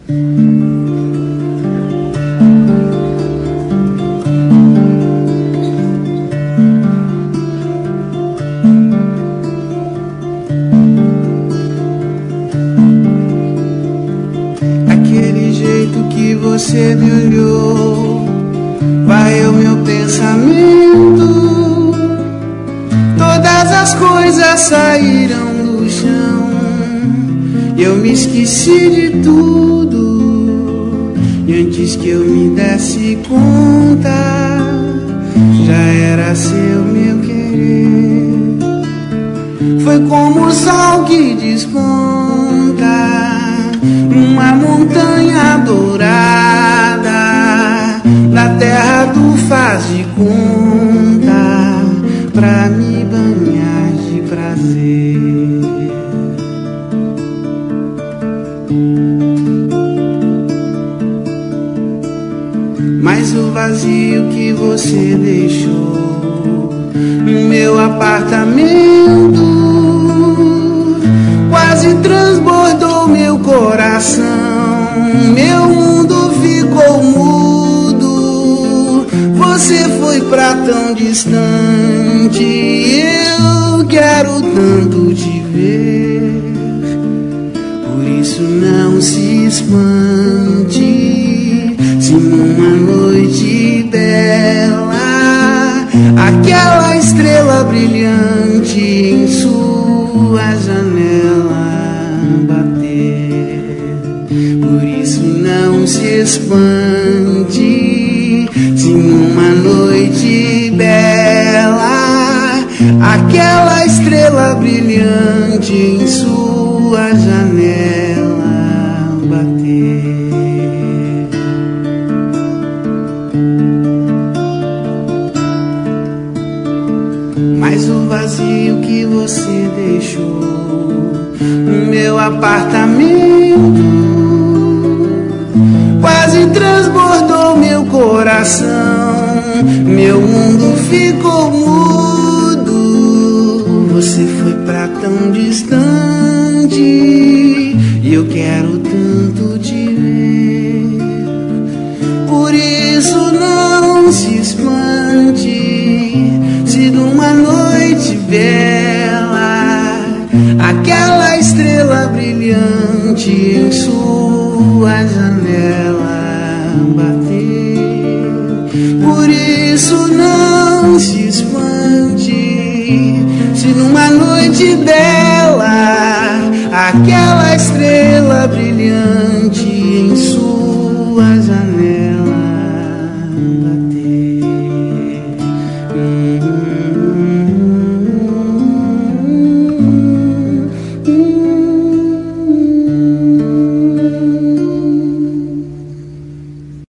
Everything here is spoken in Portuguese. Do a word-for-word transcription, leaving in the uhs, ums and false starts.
Aquele jeito que você me olhou, vai o meu pensamento. Todas as coisas saíram do chão, eu me esqueci de tudo. E antes que eu me desse conta, já era seu meu querer. Foi como o sol que desponta numa montanha dourada, na terra do faz de conta, pra me banhar de prazer. Mas o vazio que você deixou no meu apartamento quase transbordou meu coração. Meu mundo ficou mudo, você foi pra tão distante. Eu quero tanto te ver, por isso não se espante se numa noite bela aquela estrela brilhante em sua janela bater. Por isso não se espante se numa noite bela aquela estrela brilhante em sua janela bater. Mas o vazio que você deixou no meu apartamento quase transbordou meu coração. Meu mundo ficou mudo, você foi pra tão distante. E eu quero tanto te ver, por isso não se espante se numa noite bela aquela estrela brilhante em sua janela bater. Por isso não se espante se numa noite dela aquela estrela brilhante em sua janela